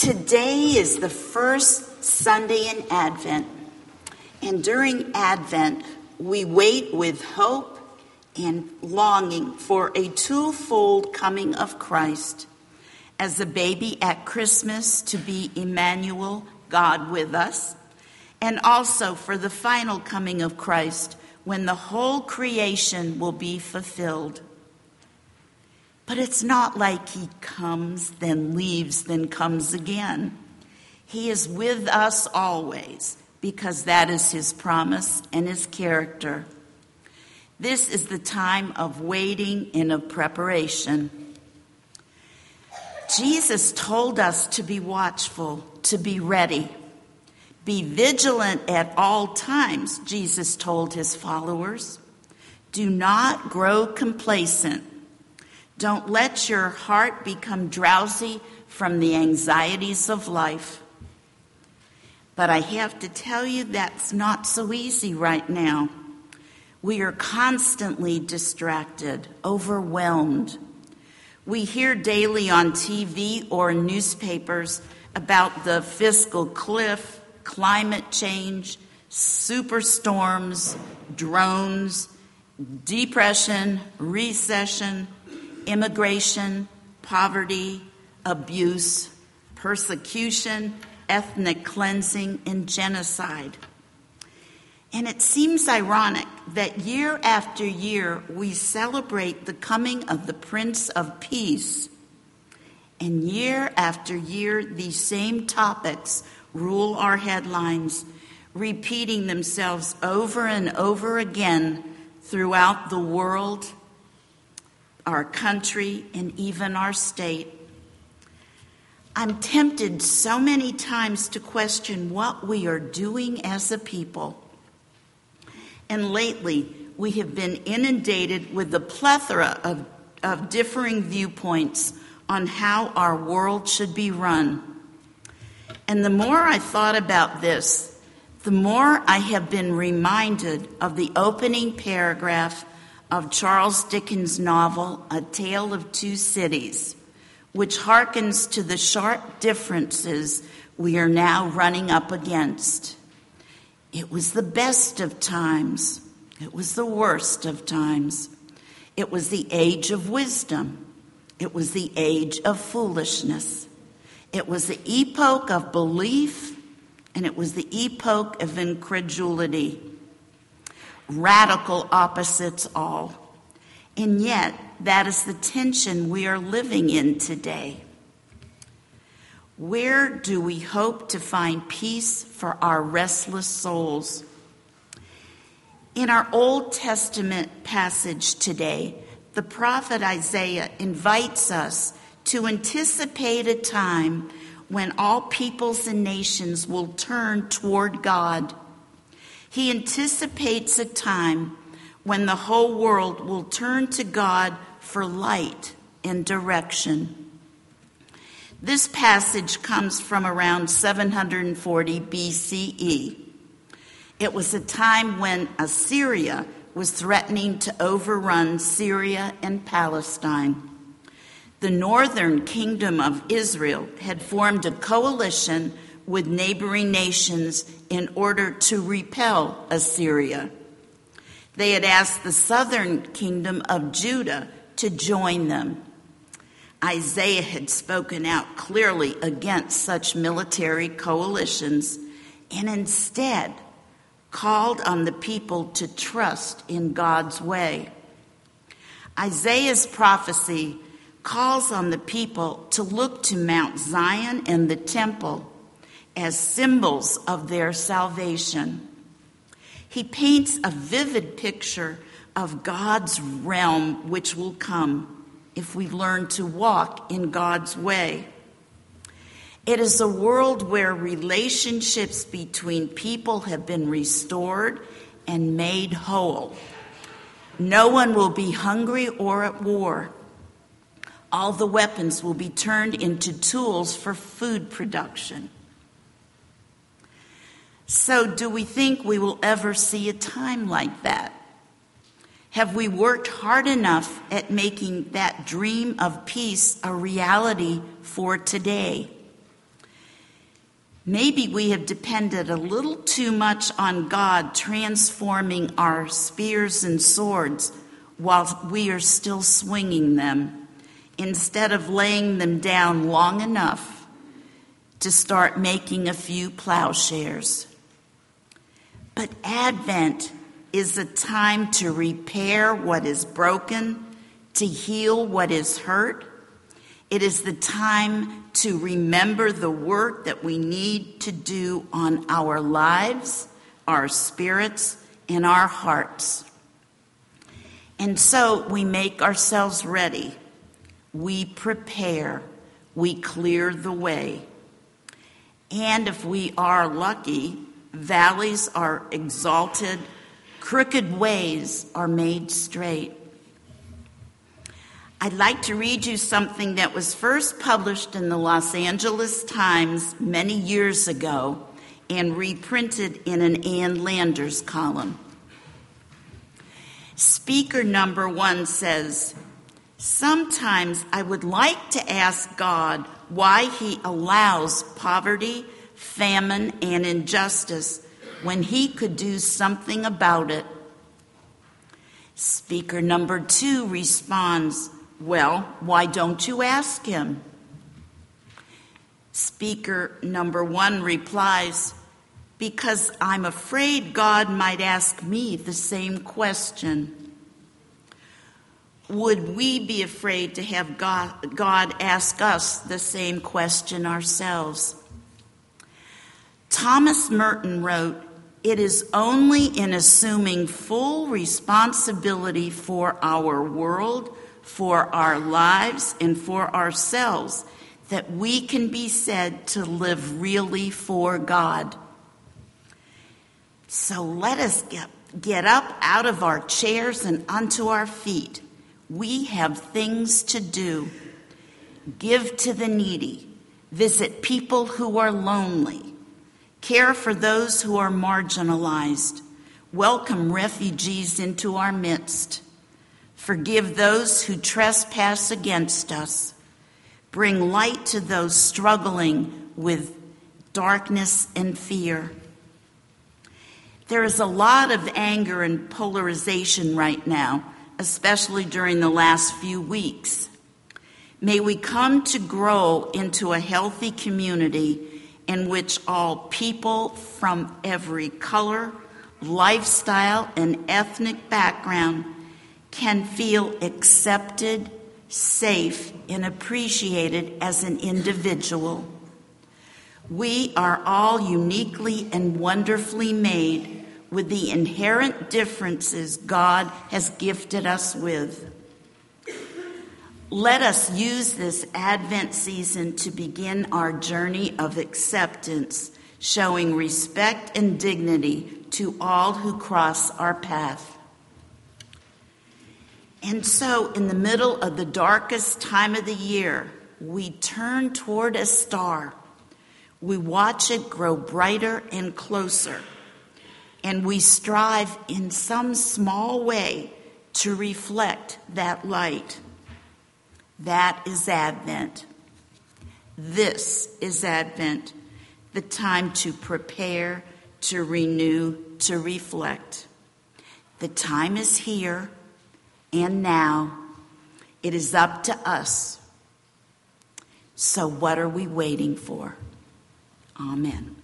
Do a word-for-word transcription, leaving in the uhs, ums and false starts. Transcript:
Today is the first Sunday in Advent, and during Advent, we wait with hope and longing for a twofold coming of Christ, as a baby at Christmas to be Emmanuel, God with us, and also for the final coming of Christ when the whole creation will be fulfilled. But it's not like he comes, then leaves, then comes again. He is with us always, because that is his promise and his character. This is the time of waiting and of preparation. Jesus told us to be watchful, to be ready. Be vigilant at all times, Jesus told his followers. Do not grow complacent. Don't let your heart become drowsy from the anxieties of life. But I have to tell you, that's not so easy right now. We are constantly distracted, overwhelmed. We hear daily on T V or newspapers about the fiscal cliff, climate change, superstorms, drones, depression, recession, immigration, poverty, abuse, persecution, ethnic cleansing, and genocide. And it seems ironic that year after year we celebrate the coming of the Prince of Peace, and year after year these same topics rule our headlines, repeating themselves over and over again throughout the world, our country, and even our state. I'm tempted so many times to question what we are doing as a people. And lately, we have been inundated with a plethora of, of differing viewpoints on how our world should be run. And the more I thought about this, the more I have been reminded of the opening paragraph of Charles Dickens' novel, A Tale of Two Cities, which harkens to the sharp differences we are now running up against. It was the best of times. It was the worst of times. It was the age of wisdom. It was the age of foolishness. It was the epoch of belief, and it was the epoch of incredulity. Radical opposites all. And yet, that is the tension we are living in today. Where do we hope to find peace for our restless souls? In our Old Testament passage today, the prophet Isaiah invites us to anticipate a time when all peoples and nations will turn toward God. He anticipates a time when the whole world will turn to God for light and direction. This passage comes from around seven hundred forty B C E. It was a time when Assyria was threatening to overrun Syria and Palestine. The northern kingdom of Israel had formed a coalition with neighboring nations in order to repel Assyria. They had asked the southern kingdom of Judah to join them. Isaiah had spoken out clearly against such military coalitions and instead called on the people to trust in God's way. Isaiah's prophecy calls on the people to look to Mount Zion and the temple as symbols of their salvation. He paints a vivid picture of God's realm which will come if we learn to walk in God's way. It is a world where relationships between people have been restored and made whole. No one will be hungry or at war. All the weapons will be turned into tools for food production. So, do we think we will ever see a time like that? Have we worked hard enough at making that dream of peace a reality for today? Maybe we have depended a little too much on God transforming our spears and swords while we are still swinging them, instead of laying them down long enough to start making a few plowshares. But Advent is a time to repair what is broken, to heal what is hurt. It is the time to remember the work that we need to do on our lives, our spirits, and our hearts. And so we make ourselves ready. We prepare. We clear the way. And if we are lucky, valleys are exalted, crooked ways are made straight. I'd like to read you something that was first published in the Los Angeles Times many years ago and reprinted in an Ann Landers column. Speaker number one says, "Sometimes I would like to ask God why he allows poverty, famine, and injustice when he could do something about it." Speaker number two responds, "Well, why don't you ask him?" Speaker number one replies, "Because I'm afraid God might ask me the same question." Would we be afraid to have God, God ask us the same question ourselves? Thomas Merton wrote, "It is only in assuming full responsibility for our world, for our lives, and for ourselves that we can be said to live really for God." So let us get, get up out of our chairs and onto our feet. We have things to do. Give to the needy. Visit people who are lonely. Care for those who are marginalized. Welcome refugees into our midst. Forgive those who trespass against us. Bring light to those struggling with darkness and fear. There is a lot of anger and polarization right now, especially during the last few weeks. May we come to grow into a healthy community in which all people from every color, lifestyle, and ethnic background can feel accepted, safe, and appreciated as an individual. We are all uniquely and wonderfully made with the inherent differences God has gifted us with. Let us use this Advent season to begin our journey of acceptance, showing respect and dignity to all who cross our path. And so, in the middle of the darkest time of the year, we turn toward a star. We watch it grow brighter and closer. And we strive in some small way to reflect that light. That is Advent. This is Advent, the time to prepare, to renew, to reflect. The time is here and now. It is up to us. So what are we waiting for? Amen.